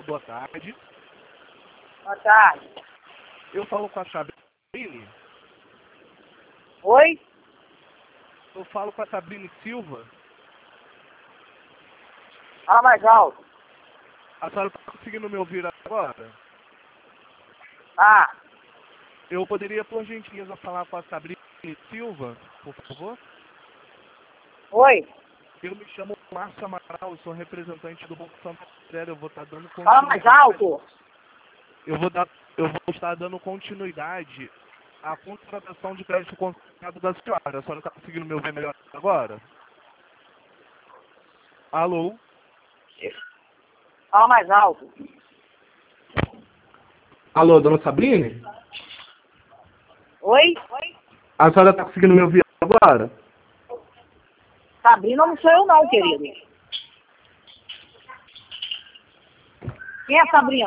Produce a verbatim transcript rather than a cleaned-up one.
boa tarde. Boa tarde. Eu falo com a Sabrine. Oi? Eu falo com a Sabrine Silva. Fala mais alto. A senhora está conseguindo me ouvir agora? Ah, Eu poderia, por gentileza, falar com a Sabrine Silva, por favor? oi? Eu me chamo Márcio Amaral, eu sou representante do Banco Santander. Eu vou estar dando Fala mais continuidade. alto. Eu vou, dar, eu vou estar dando continuidade à contratação de crédito consignado da senhora. A senhora está conseguindo me ouvir melhor agora? Alô? Fala mais alto. Alô, dona Sabrine? Oi? A senhora está conseguindo me ouvir agora? Sabrina não sou eu não, querido. Quem é Sabrina?